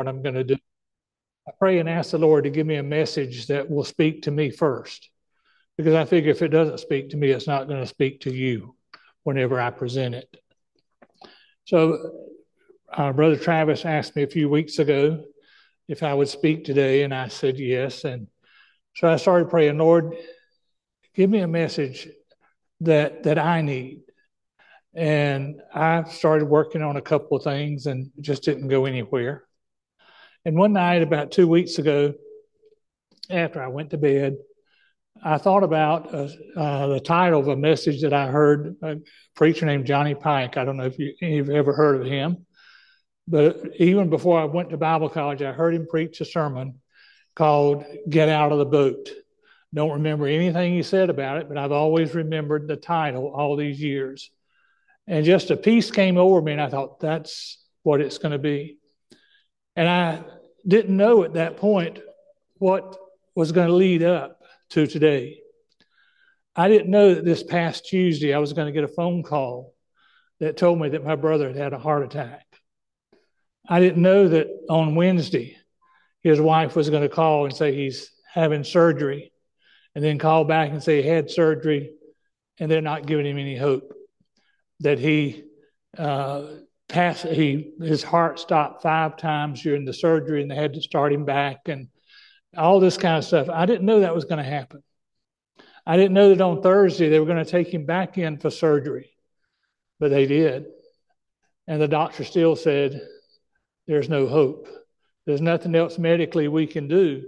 what I'm going to do. I pray and ask the Lord to give me a message that will speak to me first, because I figure if it doesn't speak to me, it's not going to speak to you whenever I present it. So Brother Travis asked me a few weeks ago if I would speak today, and I said yes. And so I started praying, Lord, give me a message that I need. And I started working on a couple of things and just didn't go anywhere. And one night, about 2 weeks ago, after I went to bed, I thought about the title of a message that I heard a preacher named Johnny Pike. I don't know if you've ever heard of him, but even before I went to Bible college, I heard him preach a sermon called Get Out of the Boat. Don't remember anything he said about it, but I've always remembered the title all these years. And just a peace came over me, and I thought, that's what it's going to be. And I didn't know at that point what was going to lead up to today. I didn't know that this past Tuesday I was going to get a phone call that told me that my brother had had a heart attack. I didn't know that on Wednesday his wife was going to call and say he's having surgery, and then call back and say he had surgery and they're not giving him any hope. That his heart stopped 5 times during the surgery and they had to start him back and all this kind of stuff. I didn't know that was going to happen. I didn't know that on Thursday they were going to take him back in for surgery, but they did. And the doctor still said, there's no hope. There's nothing else medically we can do.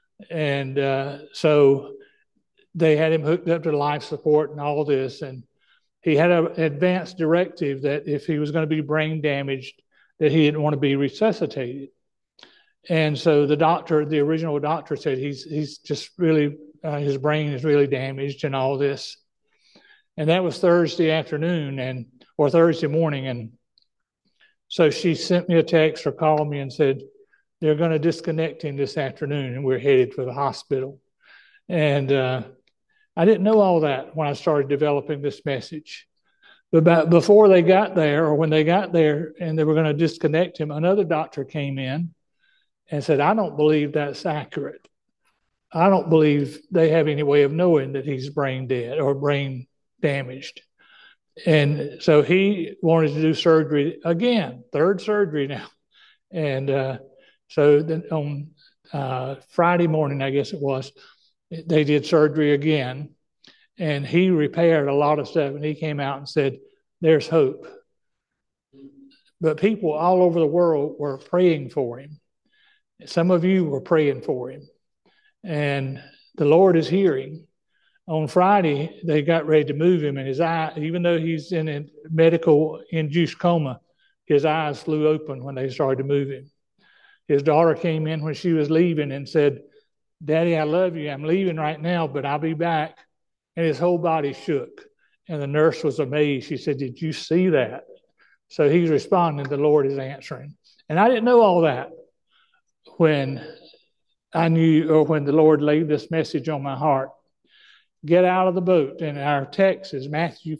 And so they had him hooked up to life support and all this. And he had an advanced directive that if he was going to be brain damaged, that he didn't want to be resuscitated. And so the original doctor said he's just really, his brain is really damaged and all this. And that was Thursday afternoon or Thursday morning. And so she sent me a text or called me and said, they're going to disconnect him this afternoon and we're headed for the hospital. And I didn't know all that when I started developing this message. But before they got there, or when they got there and they were going to disconnect him, another doctor came in and said, I don't believe that's accurate. I don't believe they have any way of knowing that he's brain dead or brain damaged. And so he wanted to do surgery again, 3rd surgery now. And so then on Friday morning, I guess it was, they did surgery again, and he repaired a lot of stuff, and he came out and said, there's hope. But people all over the world were praying for him. Some of you were praying for him, and the Lord is hearing. On Friday, they got ready to move him, and his eye, even though he's in a medical-induced coma, his eyes flew open when they started to move him. His daughter came in when she was leaving and said, Daddy, I love you. I'm leaving right now, but I'll be back. And his whole body shook. And the nurse was amazed. She said, did you see that? So he's responding, the Lord is answering. And I didn't know all that when I knew, or when the Lord laid this message on my heart. Get out of the boat. And our text is Matthew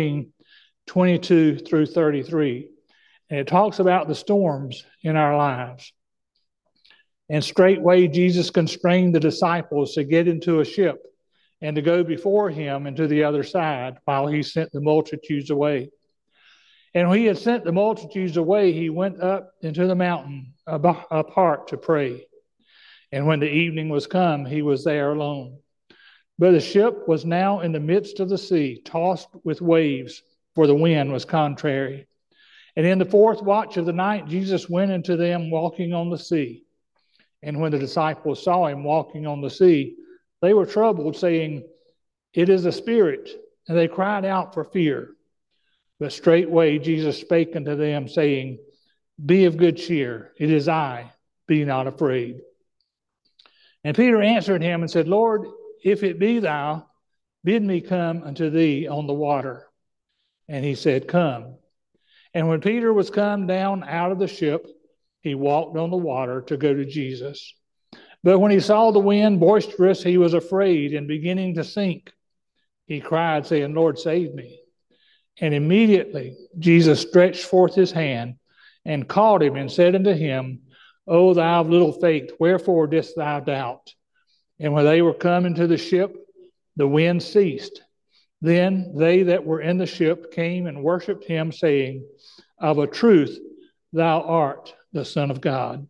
14:22 through 33. And it talks about the storms in our lives. And straightway Jesus constrained the disciples to get into a ship and to go before him into the other side while he sent the multitudes away. And when he had sent the multitudes away, he went up into the mountain apart to pray. And when the evening was come, he was there alone. But the ship was now in the midst of the sea, tossed with waves, for the wind was contrary. And in the 4th watch of the night, Jesus went into them walking on the sea. And when the disciples saw him walking on the sea, they were troubled, saying, it is a spirit. And they cried out for fear. But straightway Jesus spake unto them, saying, be of good cheer. It is I. Be not afraid. And Peter answered him and said, Lord, if it be thou, bid me come unto thee on the water. And he said, come. And when Peter was come down out of the ship, he walked on the water to go to Jesus. But when he saw the wind boisterous, he was afraid, and beginning to sink, he cried, saying, Lord, save me. And immediately Jesus stretched forth his hand and caught him and said unto him, O thou of little faith, wherefore didst thou doubt? And when they were come into the ship, the wind ceased. Then they that were in the ship came and worshipped him, saying, Of a truth, thou art the Son of God.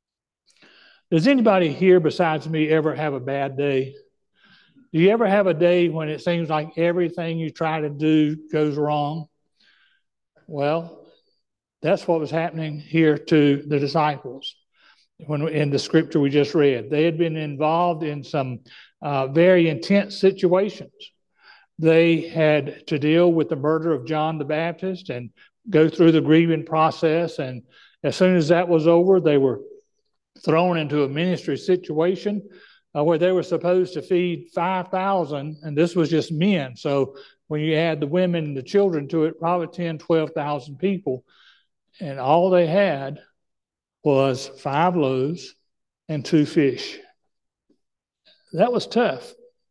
Does anybody here besides me ever have a bad day? Do you ever have a day when it seems like everything you try to do goes wrong? Well, that's what was happening here to the disciples when in the scripture we just read. They had been involved in some very intense situations. They had to deal with the murder of John the Baptist and go through the grieving process. And as soon as that was over, they were thrown into a ministry situation where they were supposed to feed 5,000, and this was just men. So when you add the women and the children to it, probably 10, 12,000 people. And all they had was 5 loaves and 2 fish. That was tough.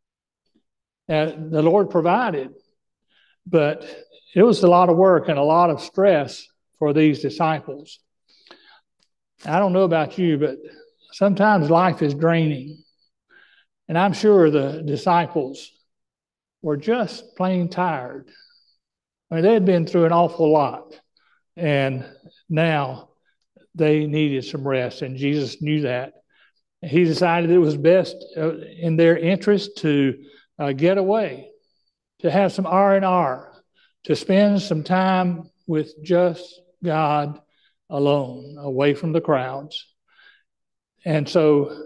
The Lord provided, but it was a lot of work and a lot of stress for these disciples. I don't know about you, but sometimes life is draining. And I'm sure the disciples were just plain tired. I mean, they had been through an awful lot, and now they needed some rest, and Jesus knew that. He decided it was best in their interest to get away, to have some R&R, to spend some time with just God alone, away from the crowds. And so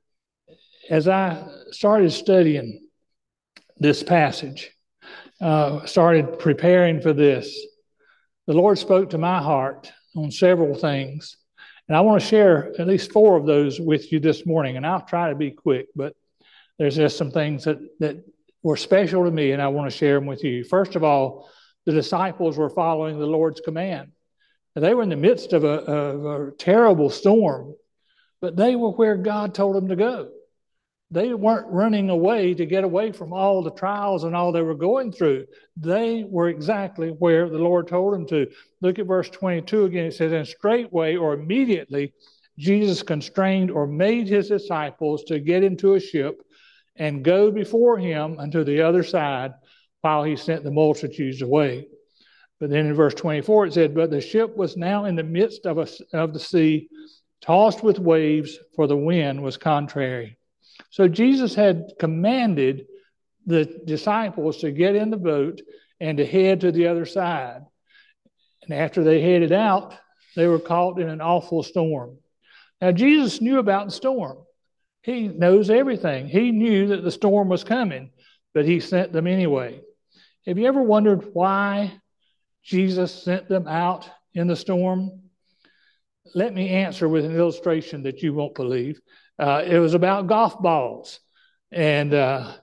as I started studying this passage, started preparing for this, the Lord spoke to my heart on several things. And I want to share at least 4 of those with you this morning. And I'll try to be quick, but there's just some things that were special to me, and I want to share them with you. First of all, the disciples were following the Lord's command. They were in the midst of a terrible storm, but they were where God told them to go. They weren't running away to get away from all the trials and all they were going through. They were exactly where the Lord told them to. Look at verse 22 again. It says, And straightway or immediately Jesus constrained or made his disciples to get into a ship and go before him unto the other side while he sent the multitudes away. But then in verse 24 it said, But the ship was now in the midst of the sea, tossed with waves, for the wind was contrary. So Jesus had commanded the disciples to get in the boat and to head to the other side. And after they headed out, they were caught in an awful storm. Now, Jesus knew about the storm. He knows everything. He knew that the storm was coming, but he sent them anyway. Have you ever wondered why Jesus sent them out in the storm? Let me answer with an illustration that you won't believe. It was about golf balls. And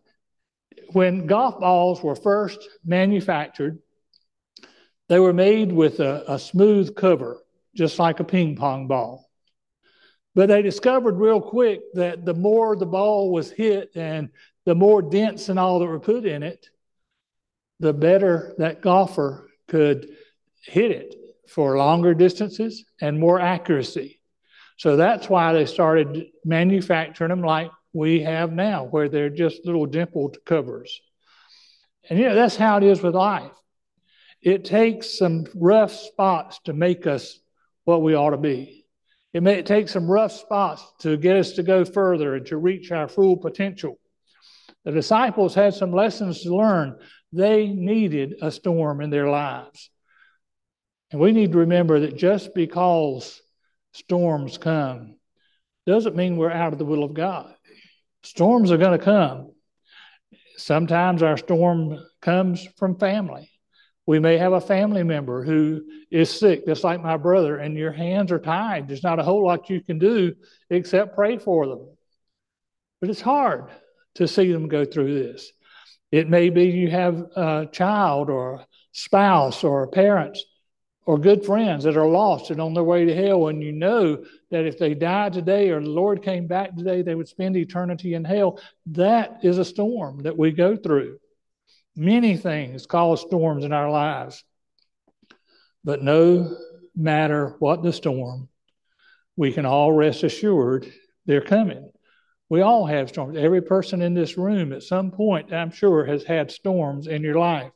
when golf balls were first manufactured, they were made with a smooth cover, just like a ping pong ball. But they discovered real quick that the more the ball was hit and the more dents and all that were put in it, the better that golfer could hit it for longer distances and more accuracy. So that's why they started manufacturing them like we have now, where they're just little dimpled covers. And that's how it is with life. It takes some rough spots to make us what we ought to be. It takes some rough spots to get us to go further and to reach our full potential. The disciples had some lessons to learn. They needed a storm in their lives. And we need to remember that just because storms come doesn't mean we're out of the will of God. Storms are going to come. Sometimes our storm comes from family. We may have a family member who is sick, just like my brother, and your hands are tied. There's not a whole lot you can do except pray for them. But it's hard to see them go through this. It may be you have a child or a spouse or parents or good friends that are lost and on their way to hell, and you know that if they died today or the Lord came back today, they would spend eternity in hell. That is a storm that we go through. Many things cause storms in our lives. But no matter what the storm, we can all rest assured they're coming. We all have storms. Every person in this room at some point, I'm sure, has had storms in your life.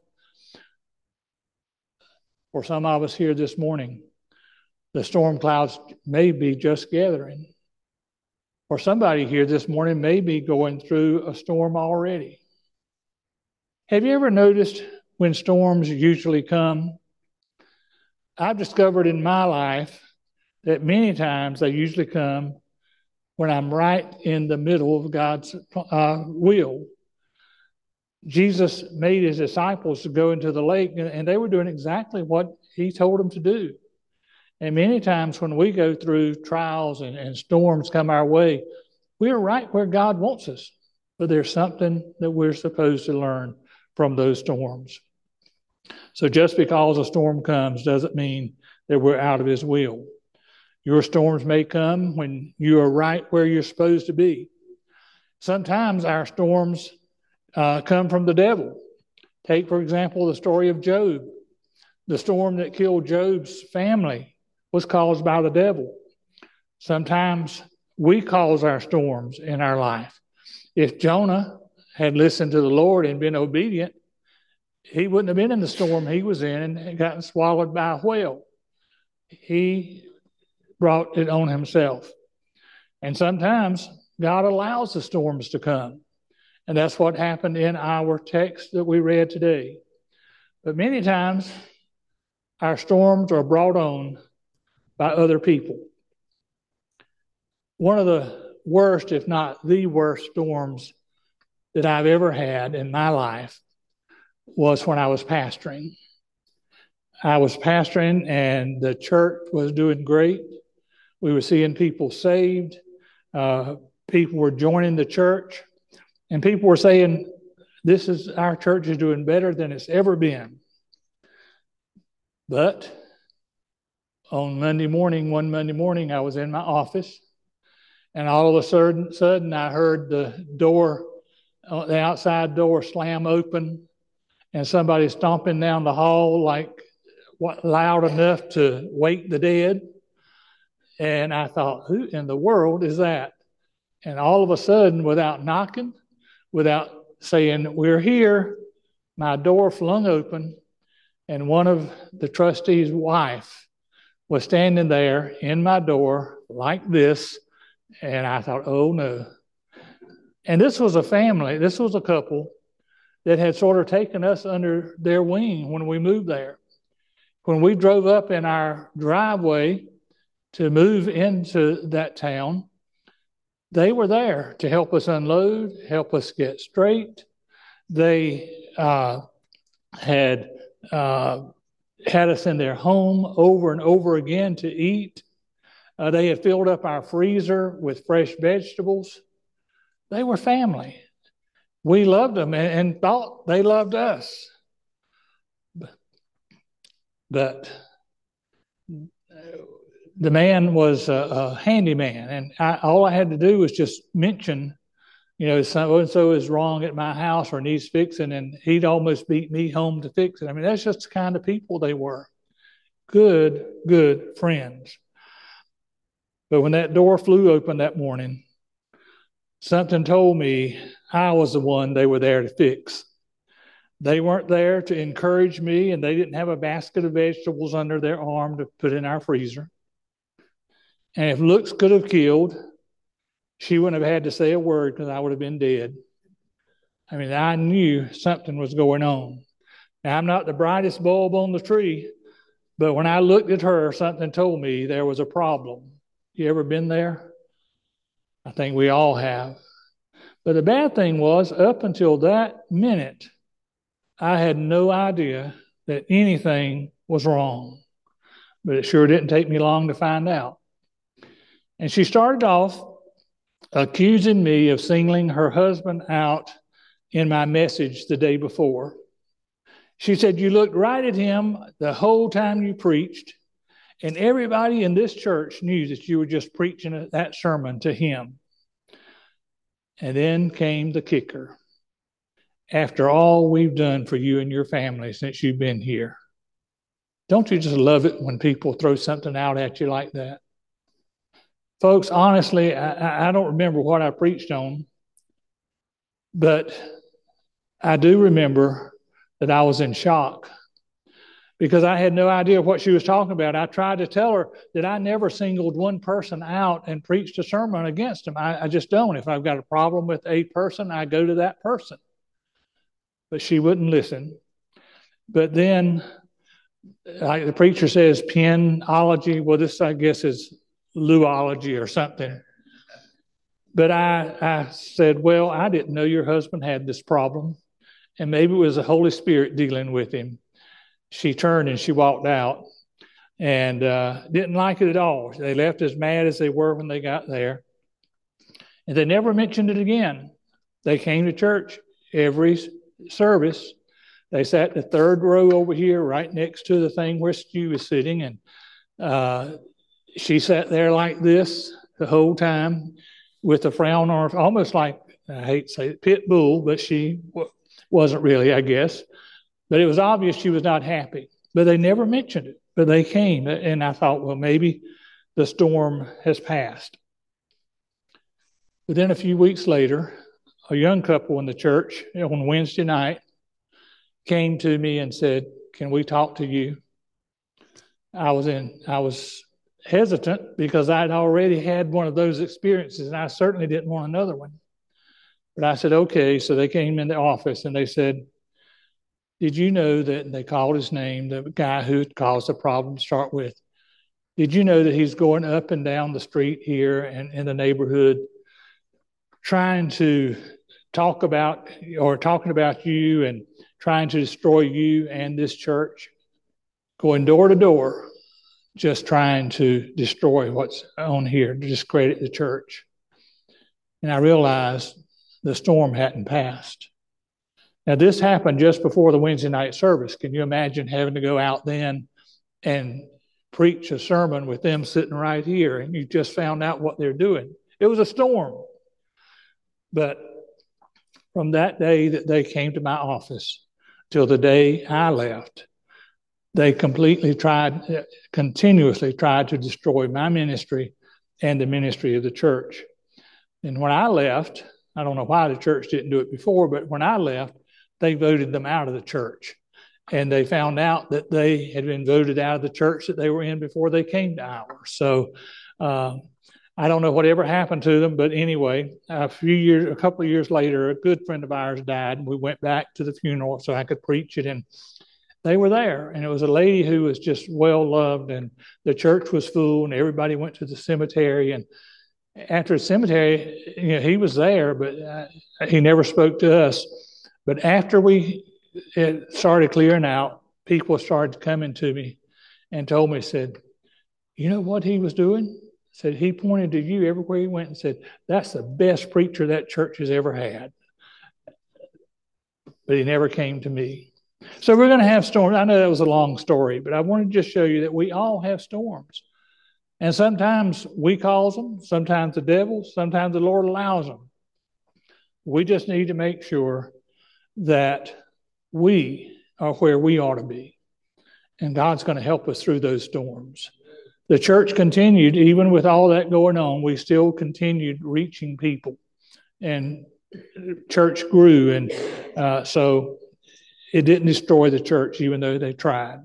For some of us here this morning, the storm clouds may be just gathering. Or somebody here this morning may be going through a storm already. Have you ever noticed when storms usually come? I've discovered in my life that many times they usually come when I'm right in the middle of God's will. Jesus made his disciples to go into the lake, and they were doing exactly what he told them to do. And many times when we go through trials and storms come our way, we're right where God wants us. But there's something that we're supposed to learn from those storms. So just because a storm comes doesn't mean that we're out of his will. Your storms may come when you are right where you're supposed to be. Sometimes our storms come from the devil. Take, for example, the story of Job. The storm that killed Job's family was caused by the devil. Sometimes we cause our storms in our life. If Jonah had listened to the Lord and been obedient, he wouldn't have been in the storm he was in and gotten swallowed by a whale. He brought it on himself. And sometimes God allows the storms to come. And that's what happened in our text that we read today. But many times, our storms are brought on by other people. One of the worst, if not the worst, storms that I've ever had in my life was when I was pastoring. I was pastoring, and the church was doing great. We were seeing people saved. People were joining the church. And people were saying, our church is doing better than it's ever been. But on one Monday morning, I was in my office, and all of a sudden I heard the outside door slam open, and somebody stomping down the hall loud enough to wake the dead. And I thought, who in the world is that? And all of a sudden, without knocking, without saying, we're here, my door flung open, and one of the trustees' wife was standing there in my door like this, and I thought, oh no. And this was a couple that had sort of taken us under their wing when we moved there. When we drove up in our driveway to move into that town, they were there to help us unload, help us get straight. They had us in their home over and over again to eat. They had filled up our freezer with fresh vegetables. They were family. We loved them and thought they loved us. But the man was a handyman, and all I had to do was just mention, so-and-so is wrong at my house or needs fixing, and he'd almost beat me home to fix it. I mean, that's just the kind of people they were. Good friends. But when that door flew open that morning, something told me I was the one they were there to fix. They weren't there to encourage me, and they didn't have a basket of vegetables under their arm to put in our freezer. And if looks could have killed, she wouldn't have had to say a word because I would have been dead. I mean, I knew something was going on. Now, I'm not the brightest bulb on the tree, but when I looked at her, something told me there was a problem. You ever been there? I think we all have. But the bad thing was, up until that minute, I had no idea that anything was wrong. But it sure didn't take me long to find out. And she started off accusing me of singling her husband out in my message the day before. She said, you looked right at him the whole time you preached, and everybody in this church knew that you were just preaching that sermon to him. And then came the kicker. After all we've done for you and your family since you've been here, don't you just love it when people throw something out at you like that? Folks, honestly, I don't remember what I preached on, but I do remember that I was in shock because I had no idea what she was talking about. I tried to tell her that I never singled one person out and preached a sermon against them. I just don't. If I've got a problem with a person, I go to that person. But she wouldn't listen. But then, like the preacher says, penology. Well, this, I guess, is luology or something. But I said, well, I didn't know your husband had this problem. And maybe it was the Holy Spirit dealing with him. She turned and she walked out and didn't like it at all. They left as mad as they were when they got there. And they never mentioned it again. They came to church every service. They sat the third row over here right next to the thing where Stu was sitting. And she sat there like this the whole time with a frown on her, almost like, I hate to say it, pit bull, but she wasn't really, I guess. But it was obvious she was not happy. But they never mentioned it. But they came, and I thought, well, maybe the storm has passed. But then a few weeks later, a young couple in the church on Wednesday night came to me and said, can we talk to you? I was hesitant because I'd already had one of those experiences, and I certainly didn't want another one. But I said, okay. So they came in the office and they said, did you know that, and they called his name, the guy who caused the problem to start with, did you know that he's going up and down the street here and in the neighborhood trying to talking about you and trying to destroy you and this church, going door to door, just trying to destroy what's on here, to discredit the church. And I realized the storm hadn't passed. Now, this happened just before the Wednesday night service. Can you imagine having to go out then and preach a sermon with them sitting right here, and you just found out what they're doing? It was a storm. But from that day that they came to my office till the day I left, they continuously tried to destroy my ministry and the ministry of the church. And when I left, I don't know why the church didn't do it before, but when I left, they voted them out of the church. And they found out that they had been voted out of the church that they were in before they came to ours. So I don't know whatever happened to them, but anyway, a couple of years later, a good friend of ours died, and we went back to the funeral so I could preach it. And they were there, and it was a lady who was just well loved, and the church was full, and everybody went to the cemetery. And after the cemetery, he was there, but he never spoke to us. But after it started clearing out, people started coming to me and told me, said, you know what he was doing? Said he pointed to you everywhere he went and said, that's the best preacher that church has ever had. But he never came to me. So we're going to have storms. I know that was a long story, but I wanted to just show you that we all have storms. And sometimes we cause them, sometimes the devil, sometimes the Lord allows them. We just need to make sure that we are where we ought to be. And God's going to help us through those storms. The church continued, even with all that going on, we still continued reaching people. And church grew. And so it didn't destroy the church, even though they tried.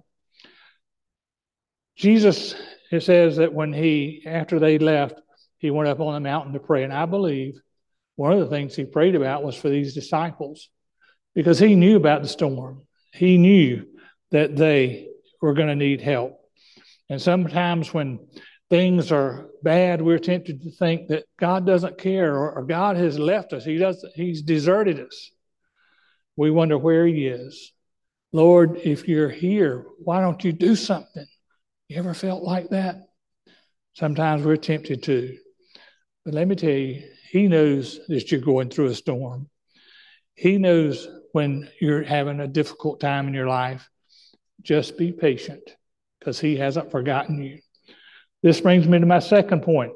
Jesus, it says that after they left, he went up on the mountain to pray. And I believe one of the things he prayed about was for these disciples, because he knew about the storm. He knew that they were going to need help. And sometimes when things are bad, we're tempted to think that God doesn't care or God has left us. He's deserted us. We wonder where he is. Lord, if you're here, why don't you do something? You ever felt like that? Sometimes we're tempted to. But let me tell you, he knows that you're going through a storm. He knows when you're having a difficult time in your life. Just be patient, because he hasn't forgotten you. This brings me to my second point.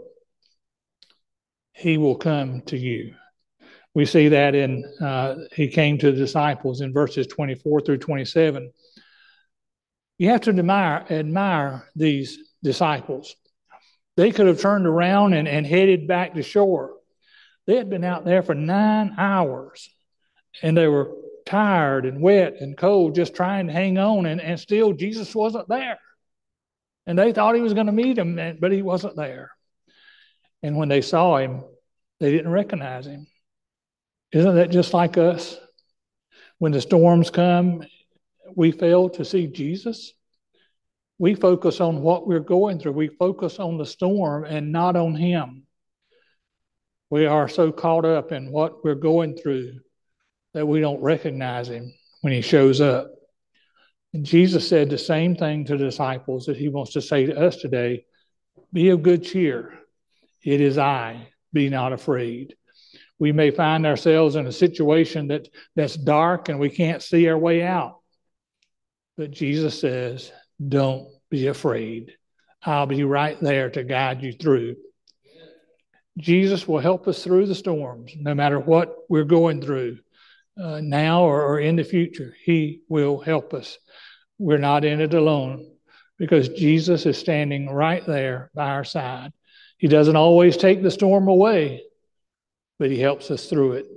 He will come to you. We see that he came to the disciples in verses 24 through 27. You have to admire these disciples. They could have turned around and headed back to shore. They had been out there for 9 hours, and they were tired and wet and cold, just trying to hang on, and still Jesus wasn't there. And they thought he was going to meet them, but he wasn't there. And when they saw him, they didn't recognize him. Isn't that just like us? When the storms come, we fail to see Jesus. We focus on what we're going through. We focus on the storm and not on him. We are so caught up in what we're going through that we don't recognize him when he shows up. And Jesus said the same thing to the disciples that he wants to say to us today. Be of good cheer. It is I. Be not afraid. We may find ourselves in a situation that's dark and we can't see our way out. But Jesus says, don't be afraid. I'll be right there to guide you through. Jesus will help us through the storms, no matter what we're going through. Now or in the future, he will help us. We're not in it alone because Jesus is standing right there by our side. He doesn't always take the storm away, but he helps us through it.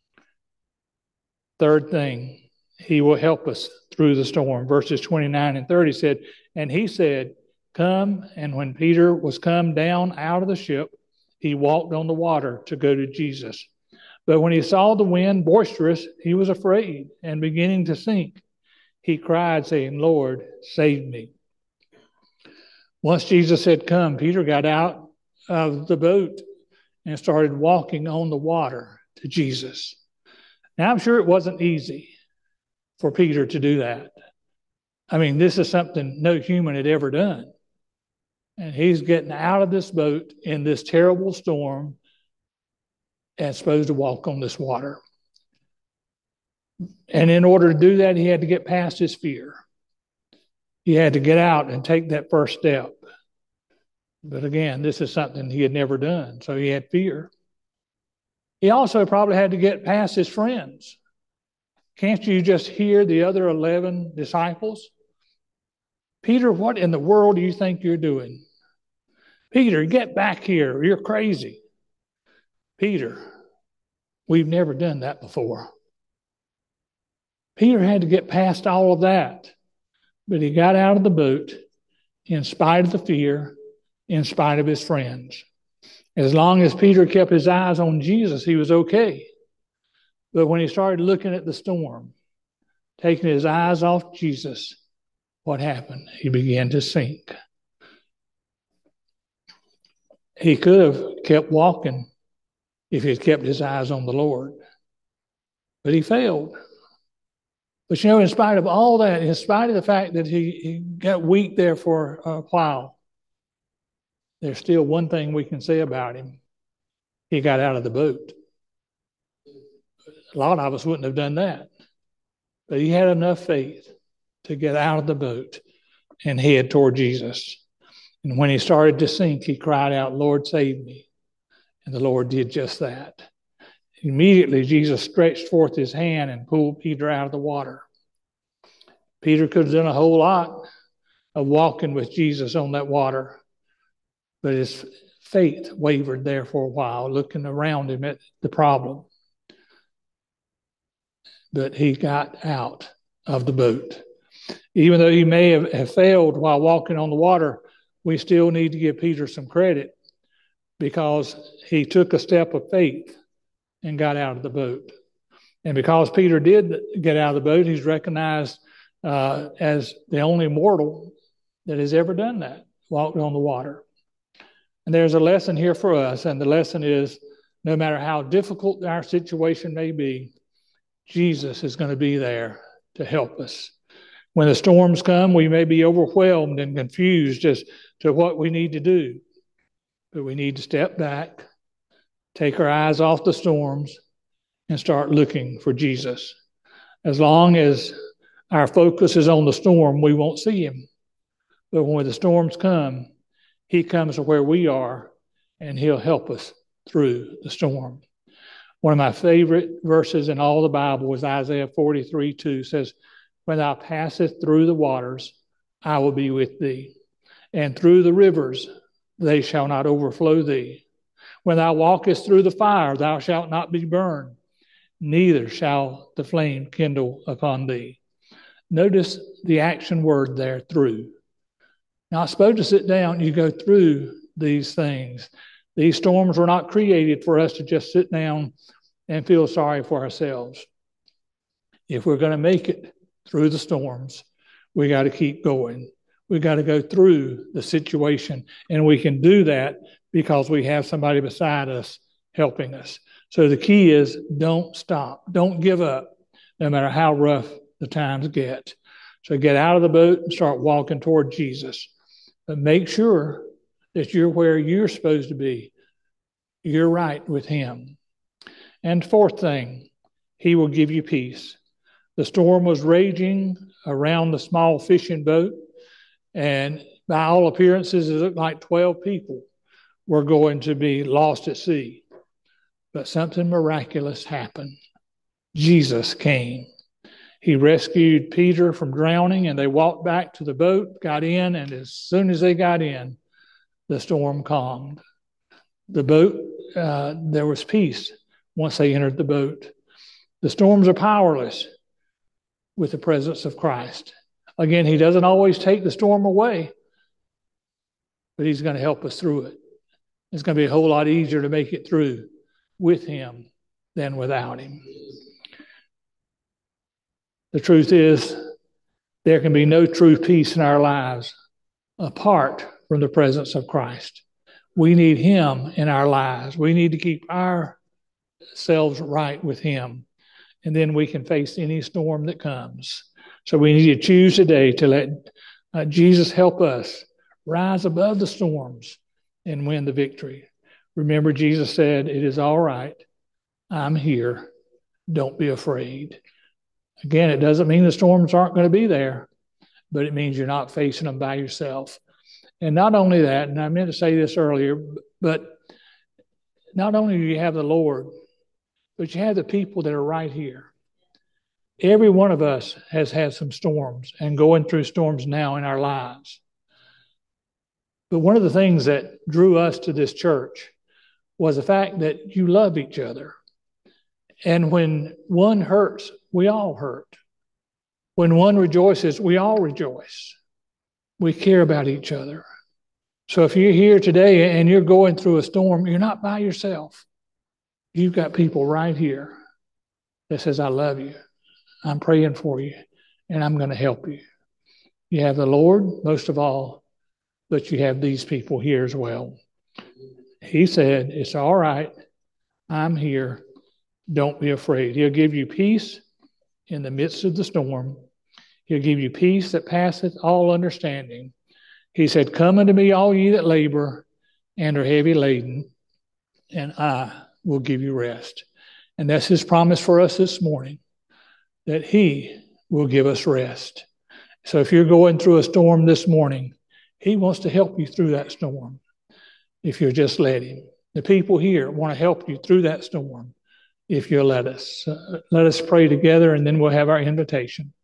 Third thing, he will help us through the storm. Verses 29 and 30 said, and he said, come. And when Peter was come down out of the ship, he walked on the water to go to Jesus. But when he saw the wind boisterous, he was afraid, and beginning to sink, he cried, saying, Lord, save me. Once Jesus had come, Peter got out of the boat and started walking on the water to Jesus. Now, I'm sure it wasn't easy for Peter to do that. I mean, this is something no human had ever done. And he's getting out of this boat in this terrible storm and supposed to walk on this water. And in order to do that, he had to get past his fear. He had to get out and take that first step. But again, this is something he had never done, so he had fear. He also probably had to get past his friends. Can't you just hear the other 11 disciples? Peter, what in the world do you think you're doing? Peter, get back here. You're crazy. Peter, we've never done that before. Peter had to get past all of that. But he got out of the boat in spite of the fear, in spite of his friends. As long as Peter kept his eyes on Jesus, he was okay. But when he started looking at the storm, taking his eyes off Jesus, what happened? He began to sink. He could have kept walking if he had kept his eyes on the Lord. But he failed. But you know, in spite of all that, in spite of the fact that he got weak there for a while, there's still one thing we can say about him. He got out of the boat. A lot of us wouldn't have done that. But he had enough faith to get out of the boat and head toward Jesus. And when he started to sink, he cried out, Lord, save me. And the Lord did just that. Immediately, Jesus stretched forth his hand and pulled Peter out of the water. Peter could have done a whole lot of walking with Jesus on that water, but his faith wavered there for a while, looking around him at the problem. But he got out of the boat. Even though he may have failed while walking on the water, we still need to give Peter some credit because he took a step of faith and got out of the boat. And because Peter did get out of the boat, he's recognized as the only mortal that has ever done that, walked on the water. And there's a lesson here for us, and the lesson is no matter how difficult our situation may be, Jesus is going to be there to help us. When the storms come, we may be overwhelmed and confused as to what we need to do. But we need to step back, take our eyes off the storms, and start looking for Jesus. As long as our focus is on the storm, we won't see him. But when the storms come, he comes to where we are, and he'll help us through the storm. One of my favorite verses in all the Bible is Isaiah 43:2 says, when thou passest through the waters, I will be with thee. And through the rivers, they shall not overflow thee. When thou walkest through the fire, thou shalt not be burned, neither shall the flame kindle upon thee. Notice the action word there, through. Now, I suppose to sit down, you go through these things. These storms were not created for us to just sit down and feel sorry for ourselves. If we're going to make it through the storms, we got to keep going. We got to go through the situation, and we can do that because we have somebody beside us helping us. So the key is don't stop. Don't give up, no matter how rough the times get. So get out of the boat and start walking toward Jesus. But make sure that you're where you're supposed to be. You're right with him. And fourth thing, he will give you peace. The storm was raging around the small fishing boat, and by all appearances, it looked like 12 people were going to be lost at sea. But something miraculous happened. Jesus came. He rescued Peter from drowning, and they walked back to the boat, got in, and as soon as they got in, the storm calmed. The boat, there was peace once they entered the boat. The storms are powerless with the presence of Christ. Again, he doesn't always take the storm away, but he's going to help us through it. It's going to be a whole lot easier to make it through with him than without him. The truth is, there can be no true peace in our lives apart from the presence of Christ. We need him in our lives. We need to keep ourselves right with him, and then we can face any storm that comes. So we need to choose today to let Jesus help us rise above the storms and win the victory. Remember, Jesus said, "It is all right. I'm here. Don't be afraid." Again, it doesn't mean the storms aren't going to be there, but it means you're not facing them by yourself. And not only that, and I meant to say this earlier, but not only do you have the Lord, but you have the people that are right here. Every one of us has had some storms and going through storms now in our lives. But one of the things that drew us to this church was the fact that you love each other. And when one hurts, we all hurt. When one rejoices, we all rejoice. We care about each other. So if you're here today and you're going through a storm, you're not by yourself. You've got people right here that says, "I love you. I'm praying for you, and I'm going to help you." You have the Lord, most of all, but you have these people here as well. He said, "It's all right. I'm here. Don't be afraid." He'll give you peace in the midst of the storm. He'll give you peace that passeth all understanding. He said, "Come unto me, all ye that labor and are heavy laden, and I will give you rest." And that's his promise for us this morning, that he will give us rest. So if you're going through a storm this morning, he wants to help you through that storm if you'll just let him. The people here want to help you through that storm if you'll let us. Let us pray together, and then we'll have our invitation.